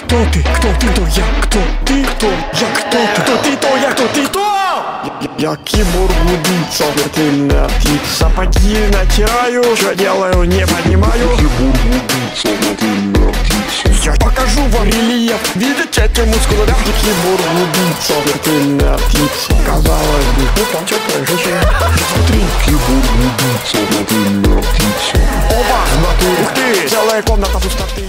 Кто ты? Кто ты? Кто я? Кто ты? Кто я? Кто ты? Кто ты? Кто я? Кто ты? Кто? Я киборг-убийца, смертельная птица. Сапоги натираю, что делаю, не понимаю. Киборг-убийца, смертельная птица. Я покажу вам рельеф, видите эти мускулы, да? Киборг-убийца, смертельная птица. Казалось бы, ну там что-то женщина. Смотри, киборг-убийца, смертельная птица. Опа, смотри, ух ты, целая комната пустоты.